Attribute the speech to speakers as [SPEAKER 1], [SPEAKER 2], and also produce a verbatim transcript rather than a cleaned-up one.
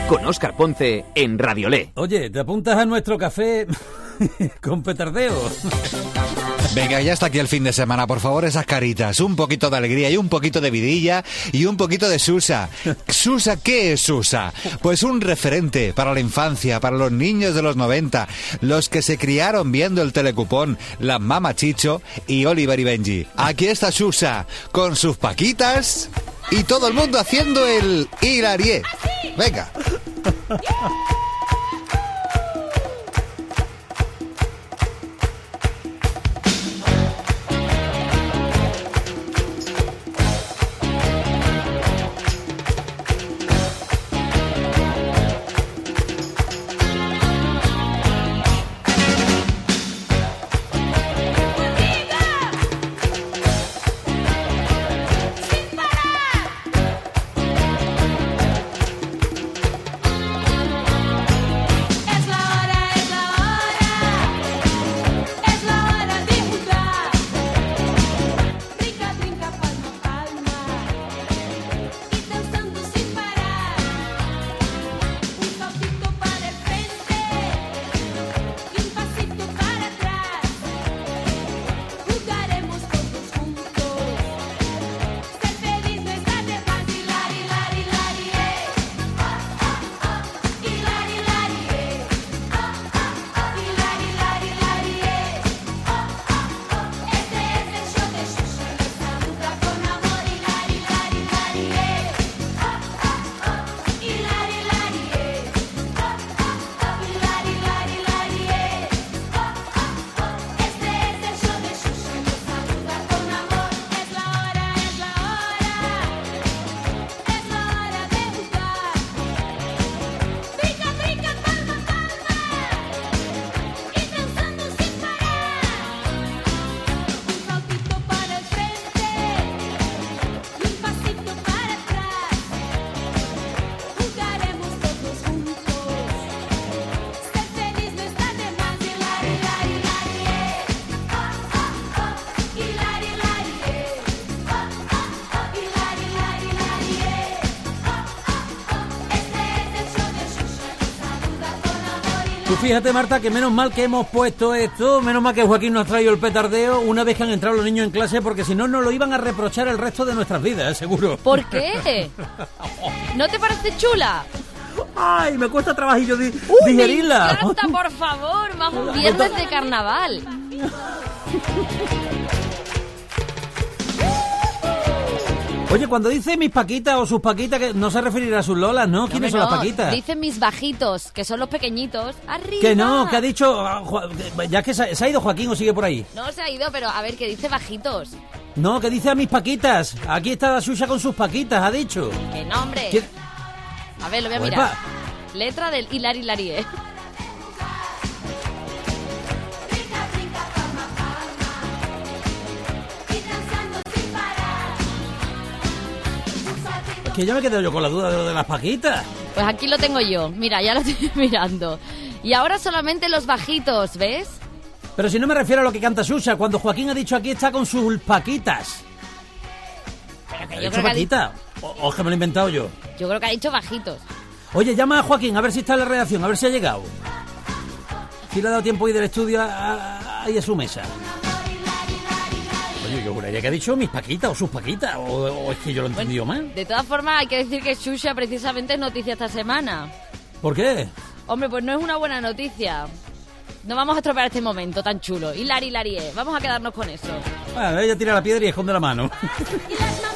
[SPEAKER 1] con Óscar Ponce en Radiolé.
[SPEAKER 2] Oye, ¿te apuntas a nuestro café con petardeo?
[SPEAKER 3] Venga, ya está aquí el fin de semana, por favor, esas caritas, un poquito de alegría y un poquito de vidilla y un poquito de Susa. ¿Susa qué es Susa? Pues un referente para la infancia, para los niños de los noventa, los que se criaron viendo el Telecupón, la Mama Chicho y Oliver y Benji. Aquí está Susa, con sus paquitas y todo el mundo haciendo el hilarié. Venga.
[SPEAKER 2] Tú fíjate, Marta, que menos mal que hemos puesto esto, menos mal que Joaquín nos ha traído el petardeo una vez que han entrado los niños en clase, porque si no nos lo iban a reprochar el resto de nuestras vidas, seguro.
[SPEAKER 4] ¿Por qué? ¿No te parece chula?
[SPEAKER 2] Ay, me cuesta trabajillo di
[SPEAKER 4] Uy,
[SPEAKER 2] digerirla.
[SPEAKER 4] Me encanta, por favor, más un viernes de carnaval.
[SPEAKER 2] Oye, cuando dice mis paquitas o sus paquitas, que no se referirá a sus lolas, ¿no? ¿Quiénes
[SPEAKER 4] no,
[SPEAKER 2] son
[SPEAKER 4] no,
[SPEAKER 2] las paquitas?
[SPEAKER 4] Dicen mis bajitos, que son los pequeñitos. ¡Arriba!
[SPEAKER 2] Que no, que ha dicho... Ya que se, ¿se ha ido Joaquín o sigue por ahí?
[SPEAKER 4] No se ha ido, pero a ver, que dice bajitos.
[SPEAKER 2] No, que dice a mis paquitas. Aquí está la Xuxa con sus paquitas, ha dicho.
[SPEAKER 4] ¡Qué nombre!
[SPEAKER 2] ¿Quién?
[SPEAKER 4] A ver, lo voy a
[SPEAKER 2] Oepa.
[SPEAKER 4] mirar. Letra del Hilari Hilarie.
[SPEAKER 2] Que ya me quedo yo con la duda de lo de las paquitas.
[SPEAKER 4] Pues aquí lo tengo yo. Mira, ya lo estoy mirando. Y ahora solamente los bajitos, ¿ves?
[SPEAKER 2] Pero si no me refiero a lo que canta Xuxa, cuando Joaquín ha dicho aquí está con sus paquitas.
[SPEAKER 4] Pero que
[SPEAKER 2] ¿Ha
[SPEAKER 4] yo
[SPEAKER 2] dicho
[SPEAKER 4] creo que ha
[SPEAKER 2] paquita? O, o es que me lo he inventado yo.
[SPEAKER 4] Yo creo que ha dicho bajitos.
[SPEAKER 2] Oye, llama a Joaquín, a ver si está en la redacción, a ver si ha llegado. Si le ha dado tiempo ir del estudio a, a, a, a su mesa. Oye, yo juraría que ha dicho mis paquitas o sus paquitas, o, o es que yo lo he entendido
[SPEAKER 4] Bueno,
[SPEAKER 2] mal.
[SPEAKER 4] de todas formas, hay que decir que Xuxa precisamente es noticia esta semana.
[SPEAKER 2] ¿Por qué?
[SPEAKER 4] Hombre, pues no es una buena noticia. No vamos a estropear este momento tan chulo. Hilari Hilarie, vamos a quedarnos con eso.
[SPEAKER 2] Bueno, ella tira la piedra y esconde la mano.
[SPEAKER 4] Y las